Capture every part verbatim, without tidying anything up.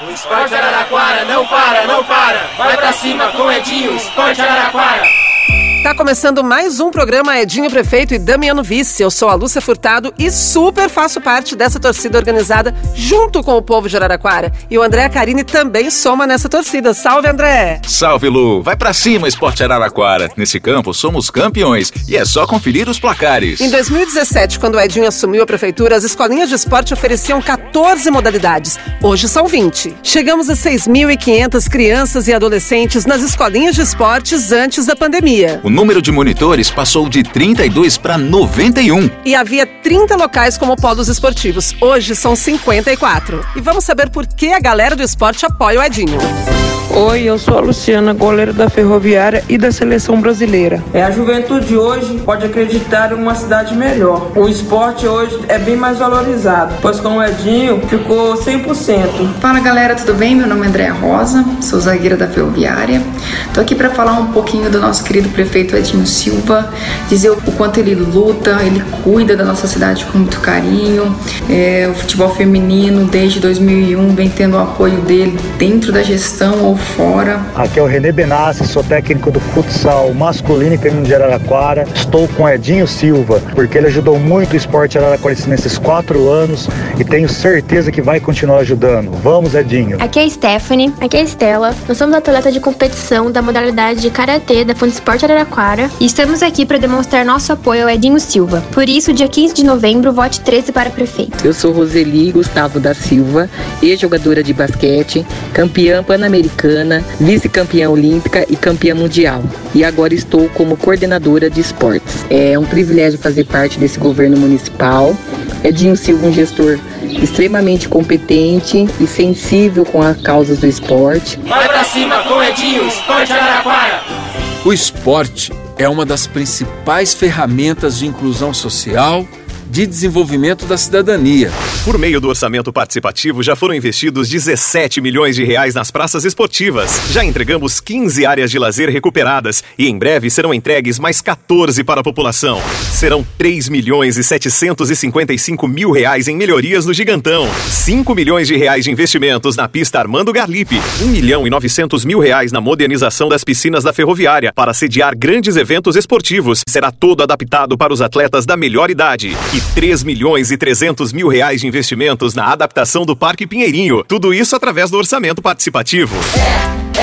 O Esporte Araraquara não para, não para. Vai pra cima com Edinho, Esporte Araraquara. Tá começando mais um programa Edinho Prefeito e Damiano Vice. Eu sou a Lúcia Furtado e super faço parte dessa torcida organizada junto com o povo de Araraquara. E o André Carini também soma nessa torcida. Salve, André! Salve, Lu! Vai pra cima, Esporte Araraquara. Nesse campo somos campeões e é só conferir os placares. Em dois mil e dezessete, quando o Edinho assumiu a prefeitura, as escolinhas de esporte ofereciam catorze modalidades. Hoje são vinte. Chegamos a seis mil e quinhentas crianças e adolescentes nas escolinhas de esportes antes da pandemia. O número de monitores passou de trinta e dois para noventa e um. E havia trinta locais como polos esportivos. Hoje são cinquenta e quatro. E vamos saber por que a galera do esporte apoia o Edinho. Oi, eu sou a Luciana, goleira da Ferroviária e da Seleção Brasileira. É, a juventude hoje pode acreditar em uma cidade melhor. O esporte hoje é bem mais valorizado, pois com o Edinho ficou cem por cento. Fala galera, tudo bem? Meu nome é Andréa Rosa, sou zagueira da Ferroviária. Tô aqui para falar um pouquinho do nosso querido prefeito Edinho Silva, dizer o quanto ele luta, ele cuida da nossa cidade com muito carinho. É, o futebol feminino desde dois mil e um vem tendo o apoio dele dentro da gestão ou fora. Aqui é o Renê Benassi, sou técnico do futsal masculino e feminino de Araraquara. Estou com Edinho Silva, porque ele ajudou muito o esporte araraquarense nesses quatro anos e tenho certeza que vai continuar ajudando. Vamos, Edinho! Aqui é a Stephanie, aqui é a Estela. Nós somos atleta de competição da modalidade de Karatê da Fundesporte Araraquara e estamos aqui para demonstrar nosso apoio ao Edinho Silva. Por isso, dia quinze de novembro, vote treze para prefeito. Eu sou Roseli Gustavo da Silva, ex-jogadora de basquete, campeã pan-americana, vice-campeã olímpica e campeã mundial. E agora estou como coordenadora de esportes. É um privilégio fazer parte desse governo municipal. Edinho Silva, um gestor extremamente competente e sensível com as causas do esporte. Vai pra cima com Edinho, Esporte Araraquara! O esporte é uma das principais ferramentas de inclusão social, de desenvolvimento da cidadania. Por meio do orçamento participativo, já foram investidos dezessete milhões de reais nas praças esportivas. Já entregamos quinze áreas de lazer recuperadas e em breve serão entregues mais quatorze para a população. Serão três milhões e setecentos e cinquenta e cinco mil reais em melhorias no Gigantão, cinco milhões de reais de investimentos na pista Armando Garlipe, um milhão e novecentos mil reais na modernização das piscinas da Ferroviária para sediar grandes eventos esportivos. Será todo adaptado para os atletas da melhor idade. E três milhões e trezentos mil reais de investimentos na adaptação do Parque Pinheirinho. Tudo isso através do orçamento participativo. É,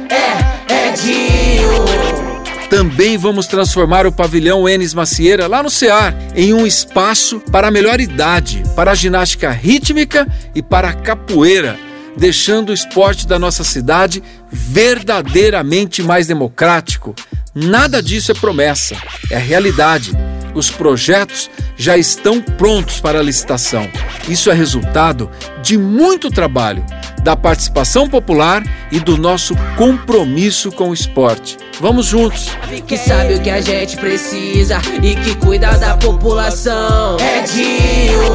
é, é, Edinho! Também vamos transformar o pavilhão Enes Macieira, lá no Cear, em um espaço para a melhor idade, para a ginástica rítmica e para a capoeira, deixando o esporte da nossa cidade verdadeiramente mais democrático. Nada disso é promessa, é realidade. Os projetos já estão prontos para a licitação. Isso é resultado de muito trabalho, da participação popular e do nosso compromisso com o esporte. Vamos juntos! Que sabe o que a gente precisa e que cuida da população. Edinho!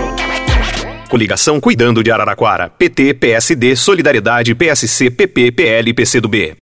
Coligação Cuidando de Araraquara. P T, P S D, Solidariedade, P S C, P P, P L e P C do B.